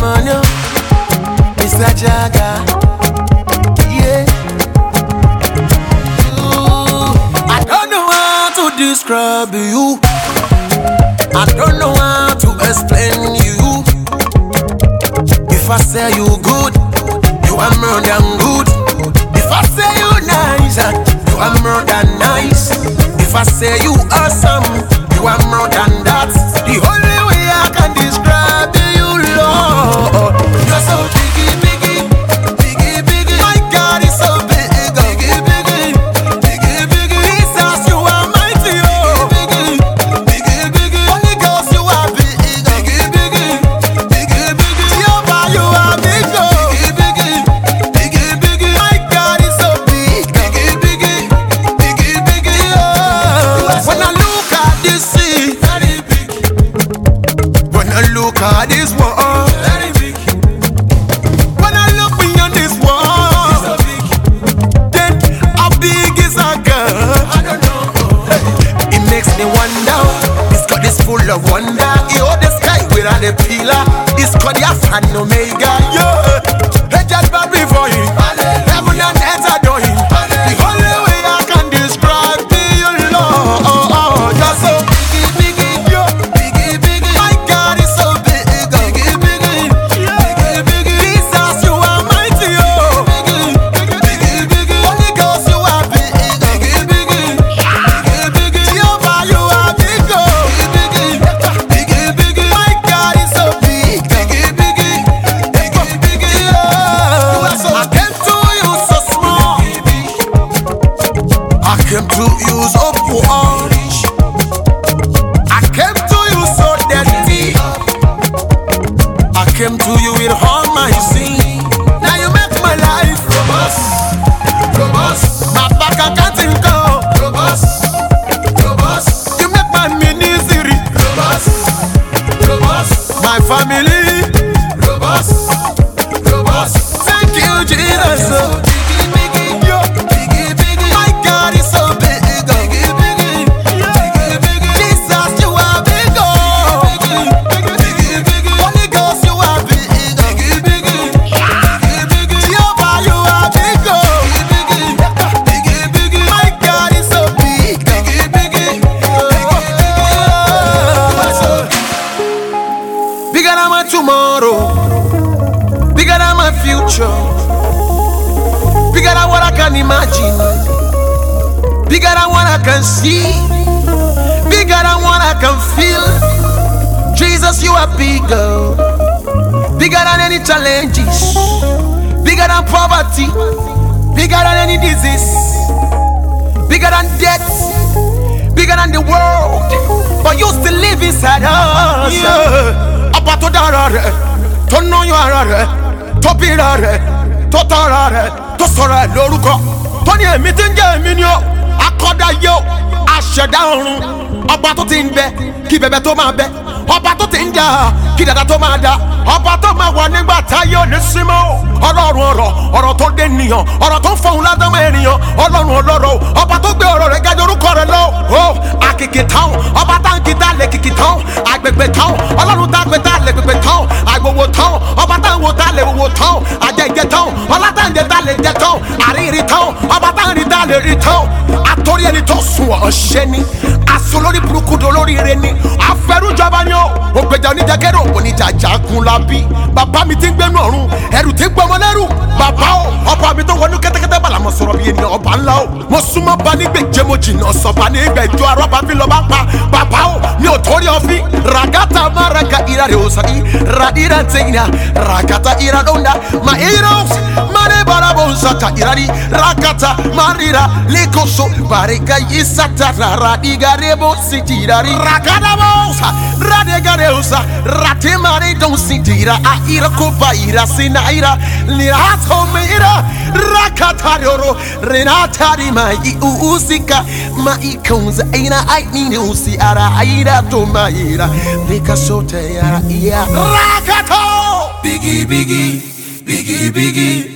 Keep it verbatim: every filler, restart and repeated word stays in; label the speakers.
Speaker 1: Money, Mister Jagger. Yeah. Ooh, I don't know how to describe you. I don't know how to explain you. If I say you good, you are more than good. If I say you nice, you are more than nice. If I say you awesome, you are more than that. The only way I can describe you, Lord, you're so biggie, biggie, biggie, biggie. My God is so big, biggie, biggie, biggie, biggie. Jesus, you are mighty, oh, biggie, biggie, biggie. Holy Ghost, you are big, biggie, biggie, biggie, biggie. Jehovah, you are big, oh, biggie, biggie, biggie. My God is so big, biggie, biggie, biggie, biggie, oh. When I look at this sea, very big. When I look at this world, very big. When I look beyond this world, so big. Then how big is our God? I don't know. It makes me wonder. This God is full of wonder. He hold the sky without a pillar. It's called the Alpha and Omega. Yeah. He just bow before him. Heaven and earth adore him. The only way I can describe you, Lord, you're so biggie, biggie, yeah. Biggie, biggie. My God is so big, biggie, biggie, biggie, biggie. Jesus, you are mighty, oh, biggie, biggie, biggie. Holy Ghost, you are big, biggie, biggie, biggie, biggie. Jehovah, you are big, oh, biggie, biggie, biggie. My God is so big, biggie, biggie, biggie, biggie, oh. I came to you so small. I came to you so poor. I came to you so dirty. I came to you with all my sin. Now you make my life robust, robust. My back I can't think of. Robust, robust. You make my ministry robust, robust. My family robust, robust. Thank you, Jesus. So biggie, biggie, yo, biggie, biggie. My God is so big, biggie, biggie, biggie, biggie. Jesus, you are big, oh, biggie, biggie, biggie. Holy Ghost, you are big, biggie, biggie, biggie, biggie. Jehovah, you are big, oh, biggie, biggie, biggie. My God is so big, biggie, biggie, biggie, biggie. Bigger than my tomorrow, bigger than my future, bigger than what I can imagine, bigger than what I can see, bigger than what I can feel. Jesus, you are bigger, bigger than any challenges, bigger than poverty, bigger than any disease, bigger than death, bigger than the world. But you still live inside us. Yeah. Apa to dara re, to no yo ara re, to bira re, to tara re, to sora lórúkọ. To ní èmi tí ń jẹ́ èmi ni o, akọ́dá yo, aṣẹ̀dá ọ̀run. Ọba tó ti ń bẹ, kí bẹ̀bẹ̀ tó máa bẹ. Ọba tó ti ń jà, kí dàda tó máa dà. Ọba tó máa wà nígbà táyé ò ní sí mọ́. Ọlọ́run ọ̀rọ̀, ọ̀rọ̀ tó dé nìyàn, ọ̀rọ̀ tó ń fọhùn ládọ́mọ ènìyàn. Ọlọ́run ọlọ́rọ̀, ọba tó gbé ọ̀rọ̀ rẹ̀ ga ju orúkọ rẹ̀ lọ. Ó àkìkì tán, ọba tá ń kí tá lè kìkì tán. Àgbègbè tán, ọlọ́run tá gbé tá lè gbègbè tán. Àgbòwò tán, ọba tá ń wo tá lè wo tán. Àjẹjẹ tán, ọlá tá ń jẹ tá lè jẹ tán. Àrírí tán, ọba tá ń rí tá lè rí tán. Àtòrí ẹni tó sùn ọ̀ṣẹ́ ni. Aṣọ lórí burúkú dolórí ire ni. Afẹ́rújọba ni ó. Ògbèjà oníjàkẹ́rò oníjà jagun labí. Bàbá mi ti ń gbénu ọ̀run, ẹrù ti ń gbọmọ lẹ́rù. Bàbá o, ọba mi tó wọnú kẹ́tẹ́kẹ́tẹ́ bàlá mo sọ̀rọ̀ bí ènìyàn ọba ńlá o. Mo súnmọ́ ba nígbèjé mo jìnnà sọ̀ba ní ìgbẹ́jọ́ arọ́ba fi lọ́ba pa. Bàbá o, mi ò torí ọfí. Ragata maraka ira de osaki, radira teina, ragata ira donda, ma iros, mane barabo saka iradi, ragata marira, likoso, barika yisata, radiga rebo sitira, ragata bosa, radiga reusa, rate mare don sitira, aira kopa ira sinaira, lirato meira, rakata yoro, renata di ma i usika, ma i konza ina ai ni usi ara aira to maira. Rikasote ya iya Rakato.
Speaker 2: Biggie, biggie, biggie, biggie.